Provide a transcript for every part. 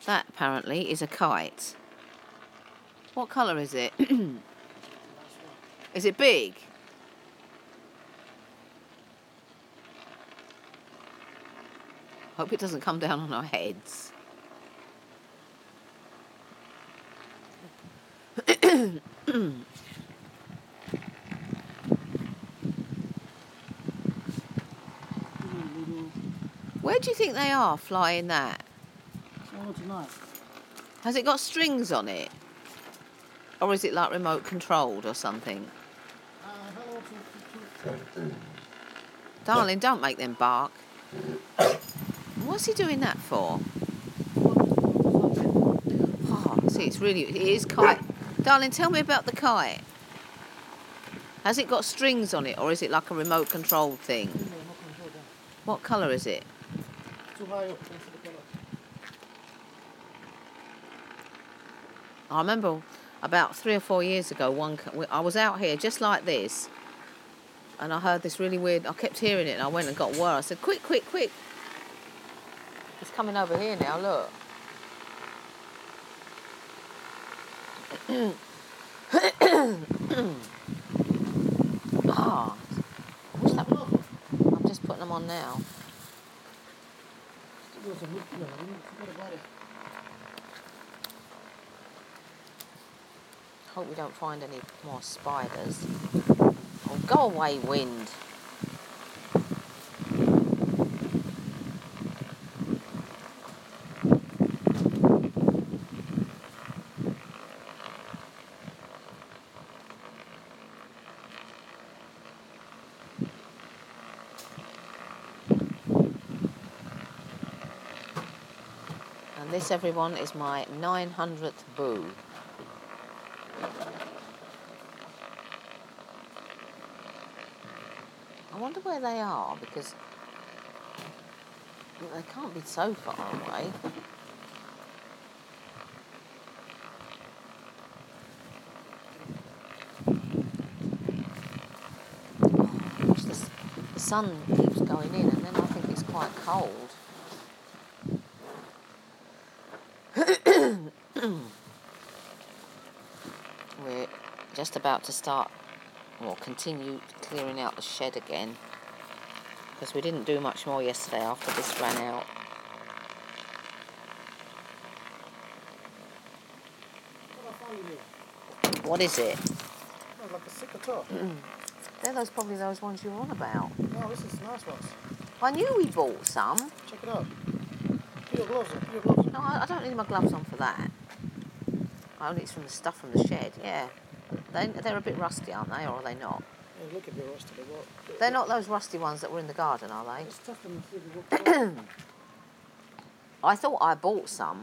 That apparently is a kite. What colour is it? Is it big? Hope it doesn't come down on our heads. Where do you think they are flying that? Has it got strings on it? Or is it like remote controlled or something? Darling, don't make them bark. What's he doing that for? Oh, see, it is kite. Darling, tell me about the kite. Has it got strings on it, or is it like a remote controlled thing? What colour is it? I remember about 3 or 4 years ago, I was out here just like this, and I heard this really weird. I kept hearing it, and I went and got word. I said, "Quick, quick, quick!" It's coming over here now. Look. Oh, I'm just putting them on now. Hope we don't find any more spiders. Oh, go away, wind. And this, everyone, is my 900th boo. I wonder where they are, because they can't be so far away. Gosh, the sun keeps going in, and then I think it's quite cold. We're just about to start, or continue clearing out the shed again, because we didn't do much more yesterday after this ran out. What is it? Oh, like a cicator. They're probably those ones you're on about. No, this is nice ones. I knew we bought some. Check it out. Put your gloves on. Put your gloves on. No, I don't need my gloves on for that. Only it's from the stuff from the shed, yeah. They're a bit rusty, aren't they, or are they not? Yeah, look a bit rusty. They're not those rusty ones that were in the garden, are they? It's tough them to I thought I bought some.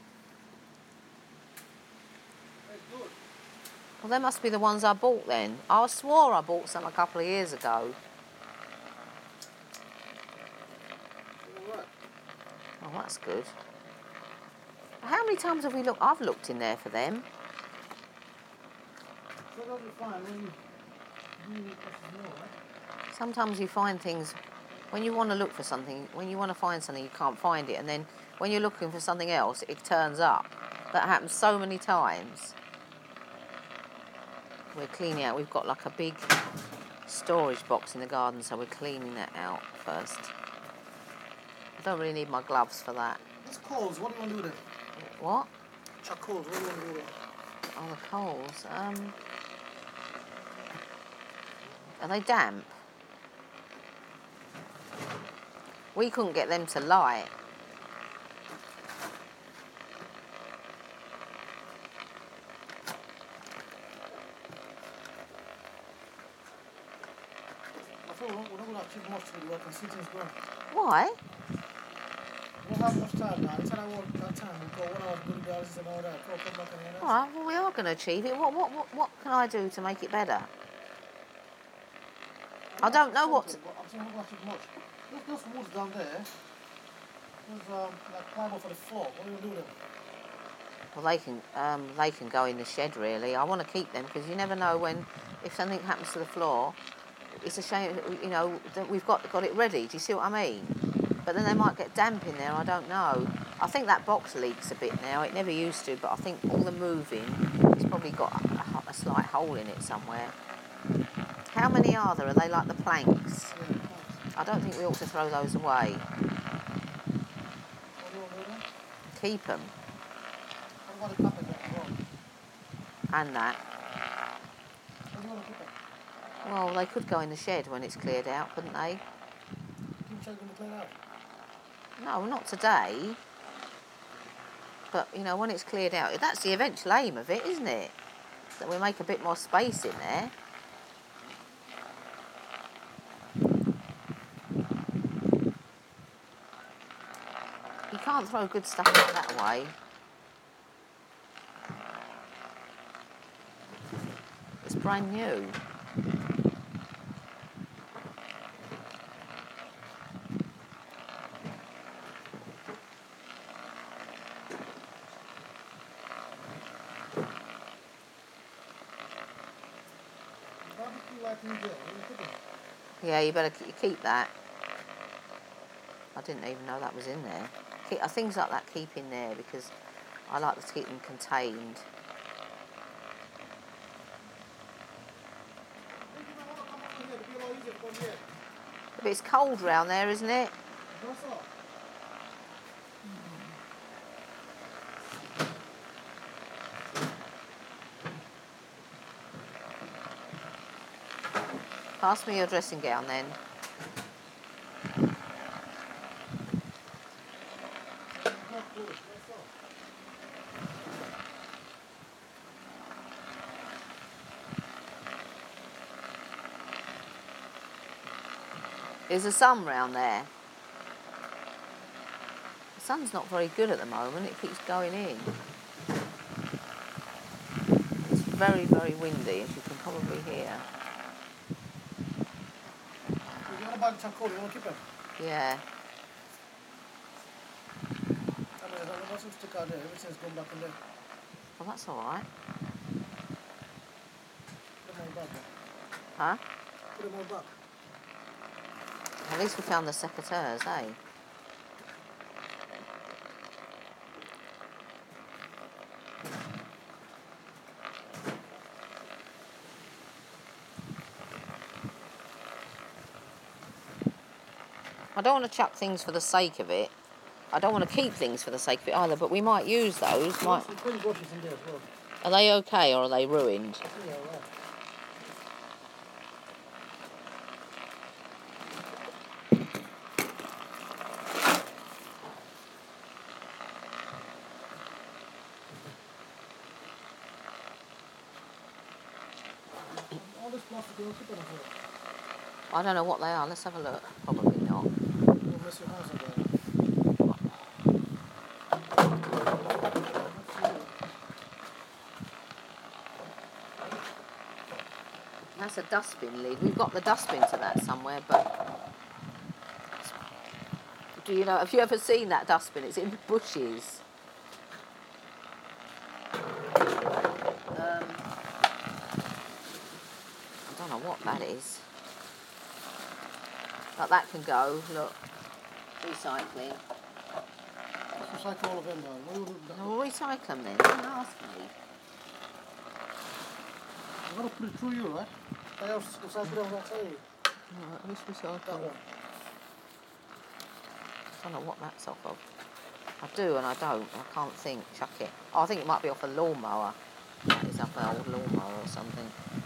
Well, they must be the ones I bought then. I swore I bought some a couple of years ago. Oh, that's good. How many times have we looked? I've looked in there for them. Sometimes you find things, when you want to look for something, when you want to find something, you can't find it. And then when you're looking for something else, it turns up. That happens so many times. We're cleaning out. We've got like a big storage box in the garden, so we're cleaning that out first. I don't really need my gloves for that. It's coals. What do you want to do with it? What? Charcoals. What do you want to do with it? Oh, the coals. Are they damp? We couldn't get them to light. I thought we're not going to achieve much to work and see things going. Why? We don't have enough time now. Anytime I work that time, we go 1 hour doing the houses and all that. Come back and all that. All right, well, we are going to achieve it. What can I do to make it better? I don't know what to... I'm saying we're not going to achieve much. There's woods down there. There's like plywood for the floor. What do you do with them? Well, they can go in the shed, really. I want to keep them because you never know if something happens to the floor. It's a shame, you know, that we've got it ready. Do you see what I mean? But then they might get damp in there. I don't know. I think that box leaks a bit now. It never used to, but I think all the moving, it's probably got a slight hole in it somewhere. How many are there? Are they like the planks? Yeah, thanks. I don't think we ought to throw those away. What do you want to do then? Keep them. What about the carpet then as well? And that. Where do you want to keep it? Well, they could go in the shed when it's cleared out, couldn't they? Keep checking the clear out. No, not today. But, you know, when it's cleared out, that's the eventual aim of it, isn't it? That we make a bit more space in there. You can't throw good stuff like that away. It's brand new. Barbecue like you did. Where you put it? Yeah, you better keep that. I didn't even know that was in there. Things like that keep in there because I like to keep them contained. Hey, you might want to come up from here. It'll be a lot easier to come here. But it's cold round there, isn't it? What's up? Pass me your dressing gown then. Not good. What's up? Is the sun round there? The sun's not very good at the moment. It keeps going in. It's very, very windy, as you can probably hear. You want to buy the charcoal? You want to keep it? Yeah. I mean, there's nothing to stick out there. Everything's going back in there. Well, that's all right. Put them all back. Huh? Put them all back. At least we found the secateurs, eh? I don't want to chuck things for the sake of it. I don't want to keep things for the sake of it either, but we might use those. There's 20 brushes in there as well. Are they okay or are they ruined? I think they're all right. All this plastic, you don't keep it as well. I don't know what they are. Let's have a look. Probably not. You'll mess your hands up there. That's a dustbin lid. We've got the dustbin to that somewhere, but do you know? Have you ever seen that dustbin? It's in the bushes. I don't know what that is. But that can go. Look, recycling. Let's recycle all of them now. What do you do? No, we'll recycle them then. Don't ask me. I'm going to put it through you, right? I have to recycle them, I'll tell you. No, at least recycle. That one. I don't know what that's off of. I do and I don't. I can't think. Chuck it. Oh, I think it might be off a lawnmower. It's off an old lawnmower or something.